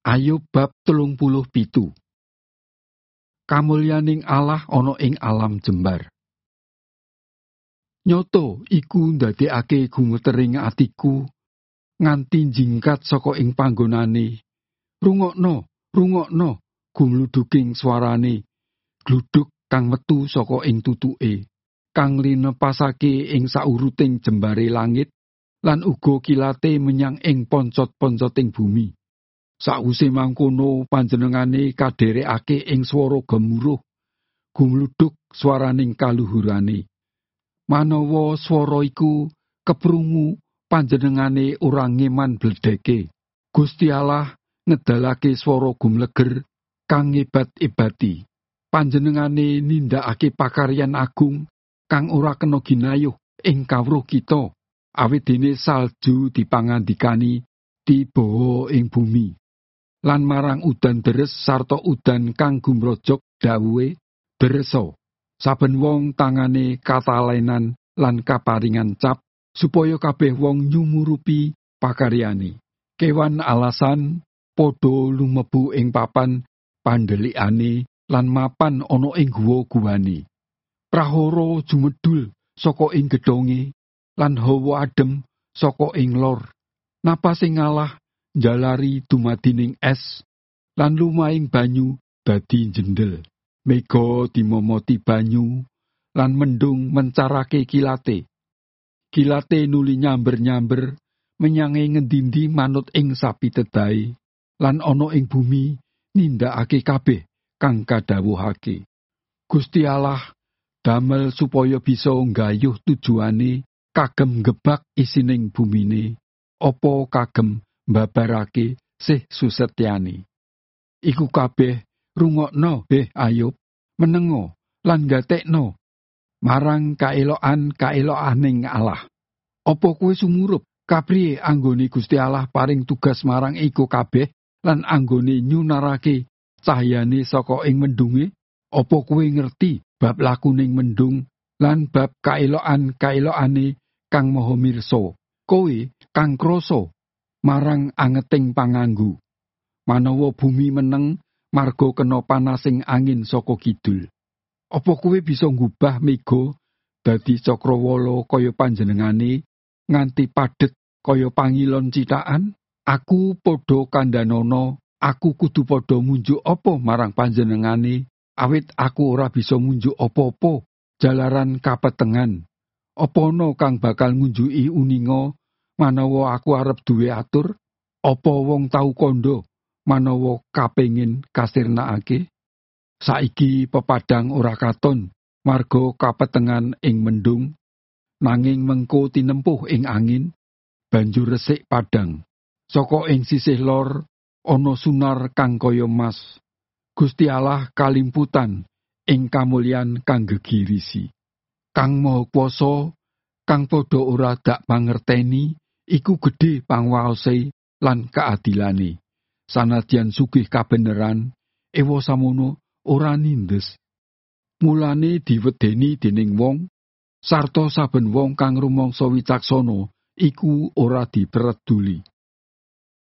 Ayub bab 37. Kamulyaning Allah ana ing alam jembar. Nyoto iku ndadekake gumetering atiku nganti jingkat saka ing panggonane. Rungokno, rungokno gumluduking swarane, gluduk kang metu saka ing tutuke, kang linepasake ing sauruting jembare langit, lan uga kilate menyang ing poncot-poncoting bumi. Sawise mangkono panjenengane kadherekake ing swara gemuruh, gumluduk swaraning kaluhurane. Manawa swara iku keprungu, panjenengane ora ngeman bledheke. Gusti Allah ngedalake swara gumleger kang ngebat-ebati. Panjenengane nindakake pakaryan agung kang ora kena ginayuh ing kawruh kita, awit dene salju dipangandikani tiba ing bumi. Lan marang udan deres sarta udan kang gumrojok dawuhe, deresa. Saben wong tangane katalenan lan kaparingan cap, supaya kabeh wong nyumurupi pakaryane. Kewan alasan padha lumebu ing papan pandelikane lan mapan ana ing guwa-guwane. Prahara jumedhul saka ing gedhonge lan hawa adem saka ing lor. Napasing Allah njalari dumadining es lan lumahing banyu dadi jendel. Mega dimomoti banyu lan mendung mencarake kilate. Kilate nuli nyamber-nyamber menyange ngendi-endi manut ing sapitedahe lan ana ing bumi nindakake kabeh kang kadhawuhake. Gusti Allah damel supaya bisa nggayuh tujuane kagem gebak isining bumine, apa kagem mbabarake sih susetyane. Iku kabeh rungokno Ayub, menengo lan gatekno marang kaelokan-kaelokaning Allah. Apa kowe sumurup kapriye anggone Gusti Allah paring tugas marang iku kabeh lan anggone nyunarake cahyane saka ing mendunge? Apa kowe ngerti bab lakuning mendung lan bab kaelokan-kaelokane kang maha mirsa? Kowe kang krasa marang angeting panganggo, manawa bumi meneng marga kena panasing angin saka kidul. Apa kowe bisa ngubah mega dadi cakrawala kaya panjenengane nganti padhet kaya pangilon cithakan? Aku padha kandhanana, aku kudu padha munjuk apa marang panjenengane, awit aku ora bisa munjuk apa-apa jalaran kapetengan. Apa ana kang bakal ngunjuki uninga manawa aku arep duwe atur? Apa wong tau kandha manawa kapengin kasirnakake? Saiki pepadang ora katon marga kapetengan ing mendung, nanging mengko tinempuh ing angin, banjur resik padang. Saka ing sisih lor ana sunar kang kaya emas. Gusti Allah kalimputan ing kamulyan kang gegirisi. Kang Maha Kuwasa, kang padha ora dak pangerteni, iku gedhe pangwaose lan kaadilane. Sanadyan sugih kabeneran, ewa samono ora nindes. Mulane diwedeni dening wong, sarta saben wong kang rumangsa wicaksana iku ora dipreduli.